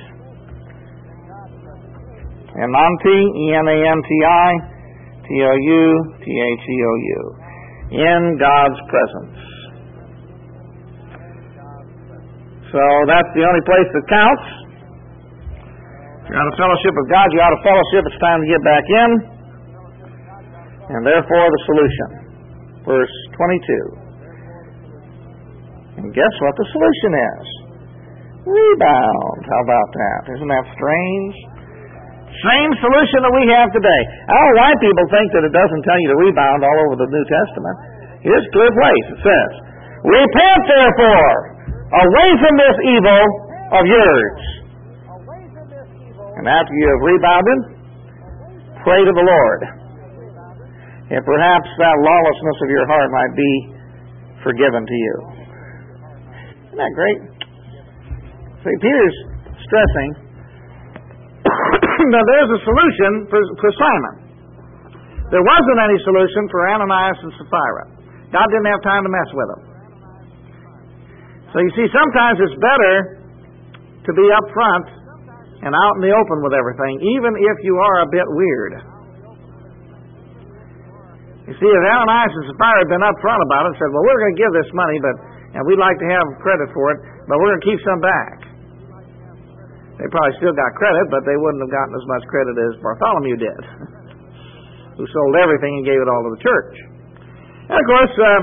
Enanti, E N A N T I, T O U, T H E O U. In God's presence. So that's the only place that counts. If you're out of fellowship with God, you're out of fellowship. It's time to get back in. And therefore the solution. verse twenty-two. And guess what the solution is? Rebound. How about that? Isn't that strange? Same solution that we have today. I don't know why people think that it doesn't tell you to rebound all over the New Testament. Here's a clear place. It says, repent therefore, away from this evil of yours. And after you have rebounded, pray to the Lord. And perhaps that lawlessness of your heart might be forgiven to you. Isn't that great? See, Peter's stressing that there's a solution for, for Simon. There wasn't any solution for Ananias and Sapphira. God didn't have time to mess with them. So you see, sometimes it's better to be up front and out in the open with everything, even if you are a bit weird. You see, if Ananias and Sapphira had been up front about it and said, well, we're going to give this money, but and we'd like to have credit for it, but we're going to keep some back. They probably still got credit, but they wouldn't have gotten as much credit as Bartholomew did, who sold everything and gave it all to the church. And of course, uh,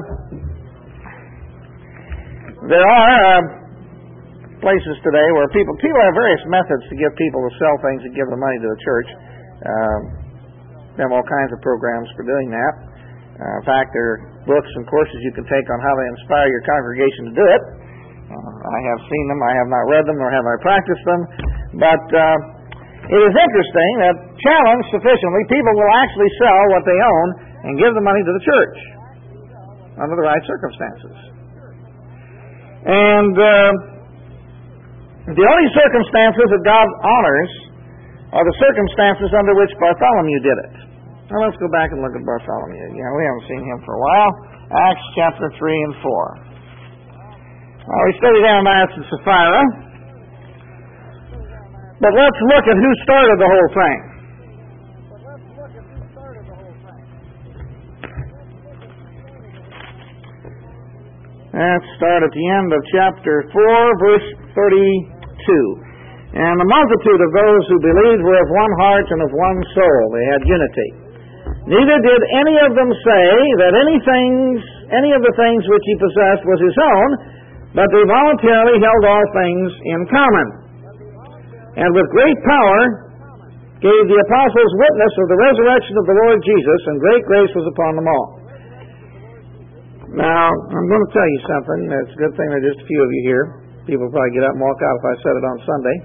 there are uh, places today where people people have various methods to get people to sell things and give the money to the church. Uh, they have all kinds of programs for doing that. Uh, in fact, there are books and courses you can take on how to inspire your congregation to do it. Uh, I have seen them. I have not read them, nor have I practiced them. But uh, it is interesting that, challenged sufficiently, people will actually sell what they own and give the money to the church under the right circumstances. And uh, the only circumstances that God honors are the circumstances under which Bartholomew did it. Now let's go back and look at Bartholomew. Yeah, we haven't seen him for a while. Acts chapter three and four. Now we studied Ananias and Sapphira. But let's look at who started the whole thing. Let's start at the end of chapter four, verse thirty-two. And the multitude of those who believed were of one heart and of one soul. They had unity. Neither did any of them say that any things, any of the things which he possessed was his own, but they voluntarily held all things in common. And with great power gave the apostles witness of the resurrection of the Lord Jesus, and great grace was upon them all. Now, I'm going to tell you something. It's a good thing there are just a few of you here. People will probably get up and walk out if I said it on Sunday.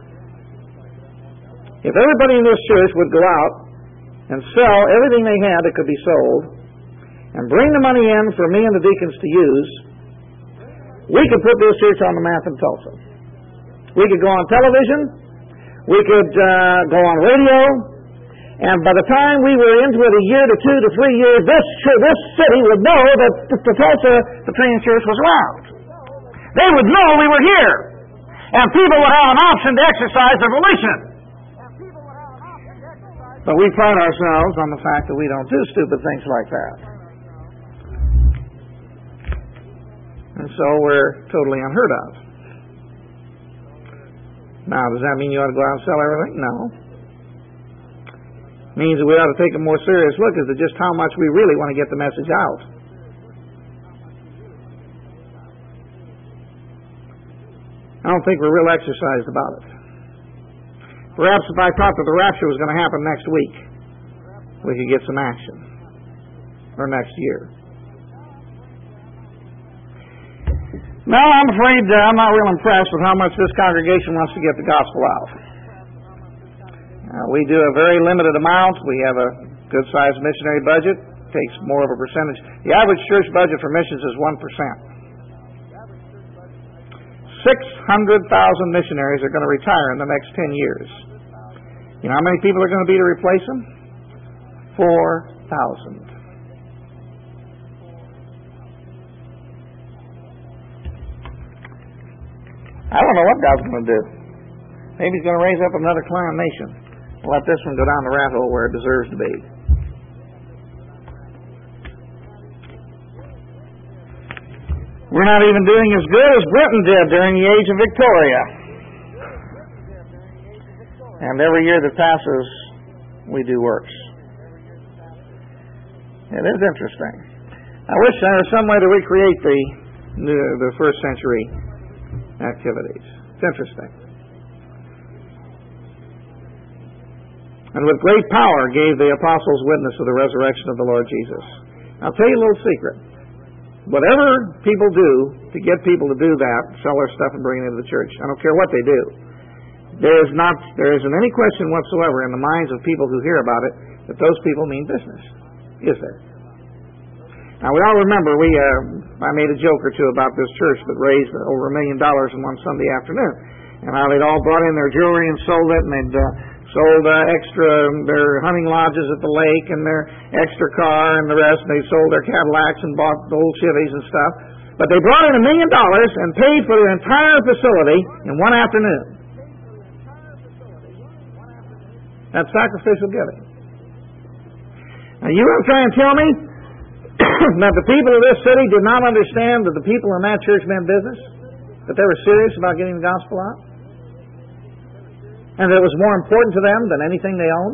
If everybody in this church would go out and sell everything they had that could be sold, and bring the money in for me and the deacons to use, we could put this church on the map in Tulsa. We could go on television, we could uh, go on radio, and by the time we were into it a year to two to three years, this this city would know that the, the Tulsa the Training Church was around. They would know we were here, and people would have an option to exercise their volition. But we pride ourselves on the fact that we don't do stupid things like that. And so we're totally unheard of. Now, does that mean you ought to go out and sell everything? No. It means that we ought to take a more serious look as to just how much we really want to get the message out. I don't think we're real exercised about it. Perhaps if I thought that the rapture was going to happen next week, we could get some action. Or next year. No, I'm afraid uh, I'm not real impressed with how much this congregation wants to get the gospel out. Uh, we do a very limited amount. We have a good-sized missionary budget. It takes more of a percentage. The average church budget for missions is one percent. six hundred thousand missionaries are going to retire in the next ten years. You know how many people are going to be to replace them? four thousand. I don't know what God's going to do. Maybe He's going to raise up another clan nation. Let this one go down the rat hole where it deserves to be. We're not even doing as good as Britain did during the age of Victoria. And every year that passes, we do worse. It is interesting. I wish there was some way to recreate the, the, the first century activities. It's interesting. And with great power gave the apostles witness of the resurrection of the Lord Jesus. I'll tell you a little secret. Whatever people do to get people to do that, sell their stuff and bring it into the church, I don't care what they do, there is not, there isn't any question whatsoever in the minds of people who hear about it that those people mean business. Is there? Now, we all remember, we uh, I made a joke or two about this church that raised over a million dollars in one Sunday afternoon, and how they'd all brought in their jewelry and sold it, and they'd uh, sold uh, extra, their hunting lodges at the lake, and their extra car and the rest, and they sold their Cadillacs and bought old Chevys and stuff. But they brought in a million dollars and paid for the entire facility in one afternoon. That's sacrificial giving. Now, you want to try and tell me that the people of this city did not understand that the people in that church meant business? That they were serious about getting the gospel out? And that it was more important to them than anything they owned?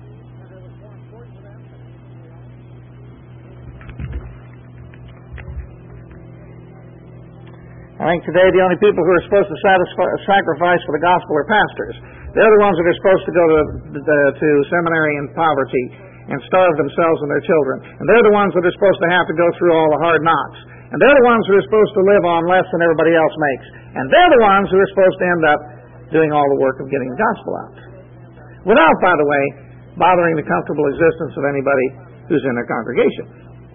I think today the only people who are supposed to satisfy, sacrifice for the gospel are pastors. They're the ones that are supposed to go to, to, to seminary in poverty and starve themselves and their children. And they're the ones that are supposed to have to go through all the hard knocks. And they're the ones who are supposed to live on less than everybody else makes. And they're the ones who are supposed to end up doing all the work of getting the gospel out. Without, by the way, bothering the comfortable existence of anybody who's in their congregation.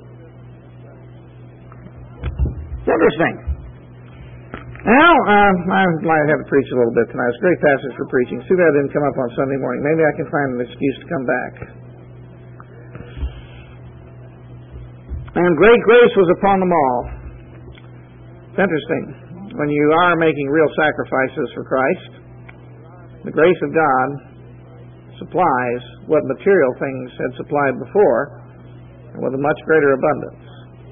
It's interesting. Now, uh, I might have to preach a little bit tonight. It's a great passage for preaching. Too bad it didn't come up on Sunday morning. Maybe I can find an excuse to come back. And great grace was upon them all. It's interesting. When you are making real sacrifices for Christ, the grace of God supplies what material things had supplied before, and with a much greater abundance.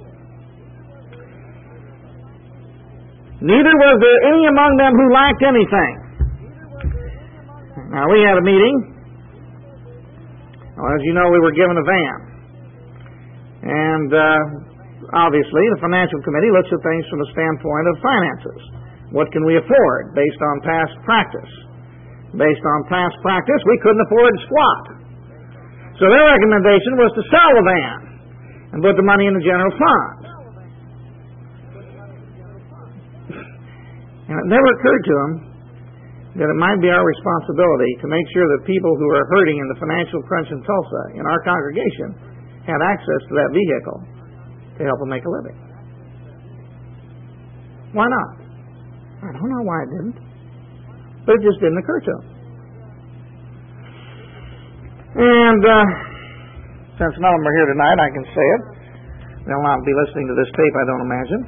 Neither was there any among them who lacked anything. Now, we had a meeting. Well, as you know, we were given a van. And uh, obviously, the financial committee looks at things from the standpoint of finances. What can we afford based on past practice? Based on past practice, we couldn't afford squat. So their recommendation was to sell the van and put the money in the general fund. And it never occurred to them that it might be our responsibility to make sure that people who are hurting in the financial crunch in Tulsa, in our congregation, had access to that vehicle to help them make a living. Why not? I don't know why it didn't. But it just didn't occur to them. And uh, since none of them are here tonight, I can say it. They'll not be listening to this tape, I don't imagine.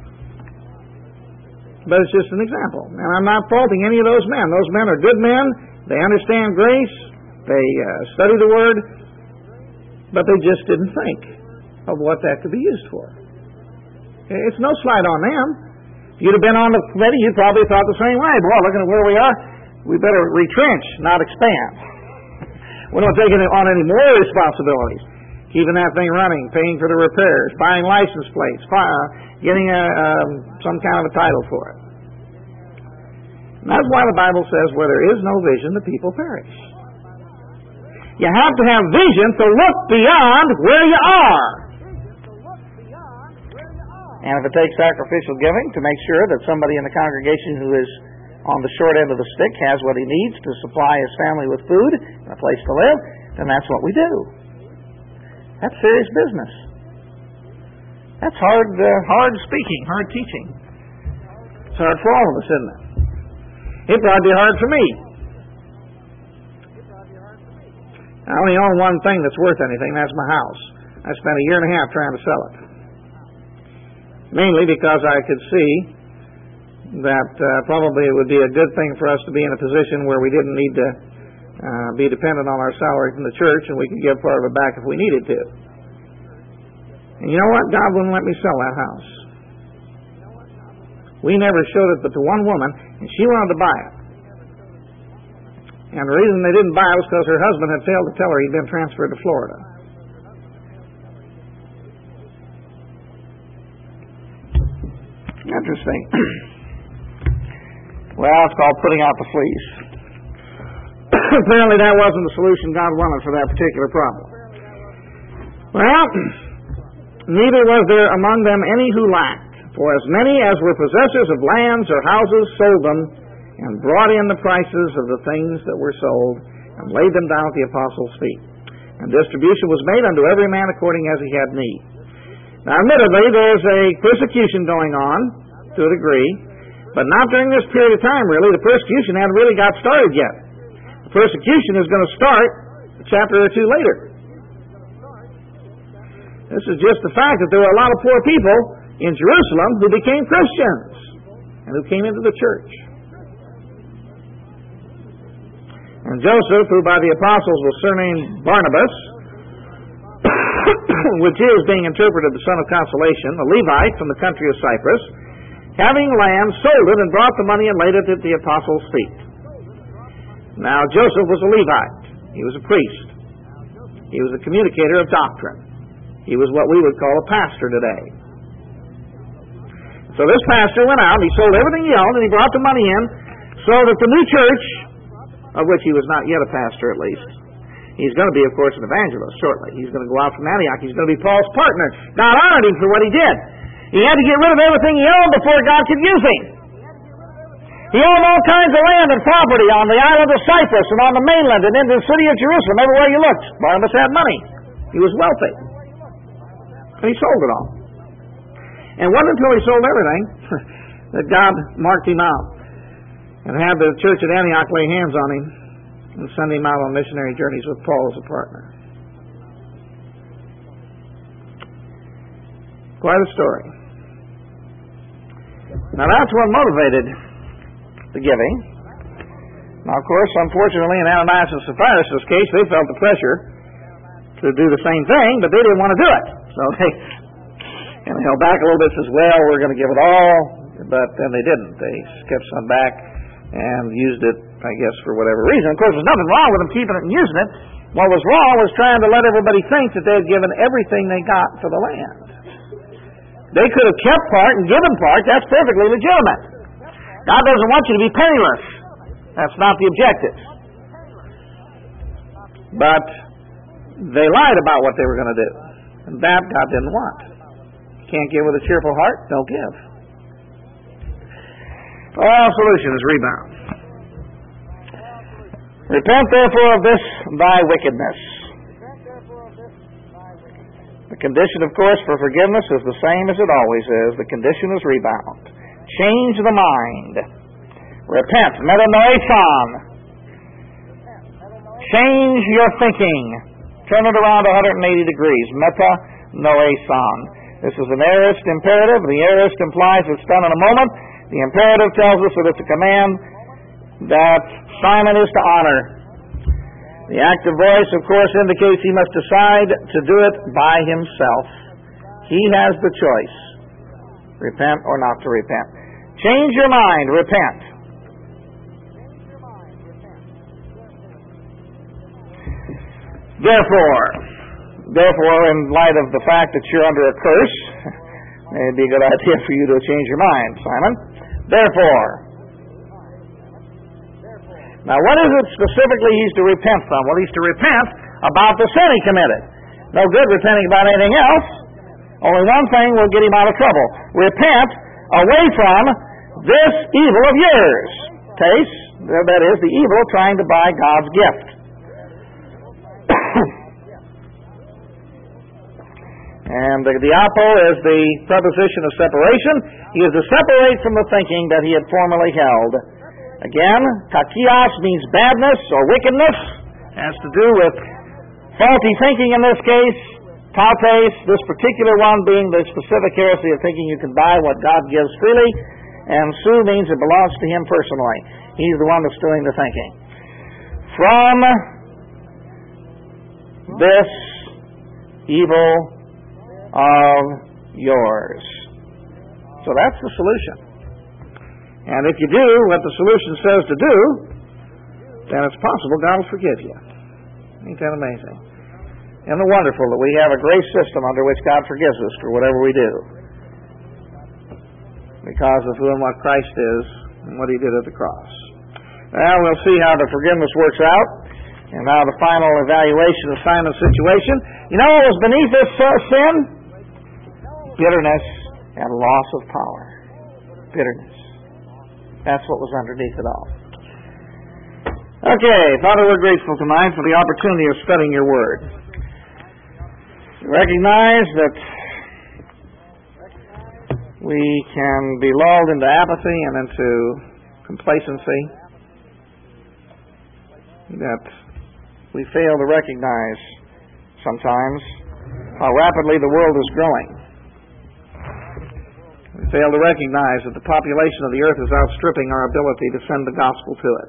But it's just an example. And I'm not faulting any of those men. Those men are good men. They understand grace. They uh, study the Word. But they just didn't think of what that could be used for. It's no slight on them. If you'd have been on the committee, you'd probably thought the same way. Boy, looking at where we are, we better retrench, not expand. We're not taking on any more responsibilities. Keeping that thing running, paying for the repairs, buying license plates, getting a, um, some kind of a title for it. And that's why the Bible says, where there is no vision, the people perish. You have to have vision to look beyond where you are. And if it takes sacrificial giving to make sure that somebody in the congregation who is on the short end of the stick has what he needs to supply his family with food and a place to live, then that's what we do. That's serious business. That's hard, uh, hard speaking, hard teaching. It's hard for all of us, isn't it? It'd probably be hard for me. I only own one thing that's worth anything. That's my house. I spent a year and a half trying to sell it. Mainly because I could see that uh, probably it would be a good thing for us to be in a position where we didn't need to uh, be dependent on our salary from the church, and we could give part of it back if we needed to. And you know what? God wouldn't let me sell that house. We never showed it but to one woman, and she wanted to buy it. And the reason they didn't buy it was because her husband had failed to tell her he'd been transferred to Florida. interesting. Well, it's called putting out the fleece. Apparently that wasn't the solution God wanted for that particular problem. Well, neither was there among them any who lacked, for as many as were possessors of lands or houses sold them, and brought in the prices of the things that were sold, and laid them down at the apostles' feet. And distribution was made unto every man according as he had need. Now, admittedly, there's a persecution going on, to a degree, but not during this period of time, really. The persecution hadn't really got started yet. The persecution is going to start a chapter or two later. This is just the fact that there were a lot of poor people in Jerusalem who became Christians and who came into the church. And Joseph, who by the apostles was surnamed Barnabas, which is being interpreted the son of consolation, a Levite from the country of Cyprus, having land, sold it and brought the money and laid it at the apostles' feet. Now Joseph was a Levite. He was a priest. He was a communicator of doctrine. He was what we would call a pastor today. So this pastor went out, he sold everything he owned, and he brought the money in so that the new church, of which he was not yet a pastor at least, he's going to be, of course, an evangelist shortly. He's going to go out from Antioch. He's going to be Paul's partner. God honored him for what he did. He had to get rid of everything he owned before God could use him. He owned all kinds of land and property on the island of Cyprus and on the mainland and in the city of Jerusalem. Everywhere you looked, Barnabas had money. He was wealthy. And he sold it all. And it wasn't until he sold everything that God marked him out and had the church at Antioch lay hands on him and send him out on missionary journeys with Paul as a partner. Quite a story. Now that's what motivated the giving. Now, of course, unfortunately, in Ananias and Sapphira's case, they felt the pressure to do the same thing, but they didn't want to do it. So they kind of held back a little bit and says, well, we're going to give it all, but then they didn't. They kept some back and used it, I guess, for whatever reason. Of course, there's nothing wrong with them keeping it and using it. What was wrong was trying to let everybody think that they had given everything they got for the land. They could have kept part and given part. That's perfectly legitimate. God doesn't want you to be penniless. That's not the objective. But they lied about what they were going to do. And that God didn't want. You can't give with a cheerful heart, don't give. Well, solution is rebound. Repent therefore of this thy wickedness. The condition, of course, for forgiveness is the same as it always is. The condition is rebound. Change the mind. Repent. Metanoeson. Change your thinking. Turn it around one hundred eighty degrees. Metanoeson. This is an aorist imperative. The aorist implies it's done in a moment. The imperative tells us that it's a command that Simon is to honor. The active voice, of course, indicates he must decide to do it by himself. He has the choice. Repent or not to repent. Change your mind. Repent. Therefore, therefore, in light of the fact that you're under a curse, it may be a good idea for you to change your mind, Simon. Therefore. Now, what is it specifically he's to repent from? Well, he's to repent about the sin he committed. No good repenting about anything else. Only one thing will get him out of trouble. Repent away from this evil of yours. Case, that is, the evil of trying to buy God's gift. And the diapo is the preposition of separation. He is to separate from the thinking that he had formerly held. Again, kakios means badness or wickedness. It has to do with faulty thinking in this case. Tautes, this particular one being the specific heresy of thinking you can buy what God gives freely. And su means it belongs to him personally. He's the one that's doing the thinking. From this evil of yours. So that's the solution. And if you do what the solution says to do, then it's possible God will forgive you. Ain't that amazing? Isn't it wonderful that we have a grace system under which God forgives us for whatever we do? because of who and what Christ is and what He did at the cross. Well, we'll see how the forgiveness works out and how the final evaluation of Simon's situation. You know what was beneath this uh, sin? Bitterness and loss of power. Bitterness. That's what was underneath it all. Okay, Father, we're grateful tonight for the opportunity of studying your Word. We recognize that we can be lulled into apathy and into complacency, that we fail to recognize sometimes how rapidly the world is growing. We fail to recognize that the population of the earth is outstripping our ability to send the gospel to it.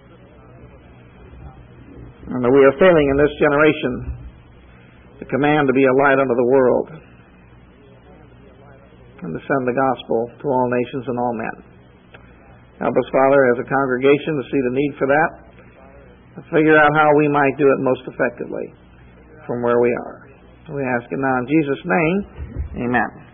And that we are failing in this generation the command to be a light unto the world and to send the gospel to all nations and all men. Help us, Father, as a congregation to see the need for that and figure out how we might do it most effectively from where we are. We ask it now in Jesus' name. Amen.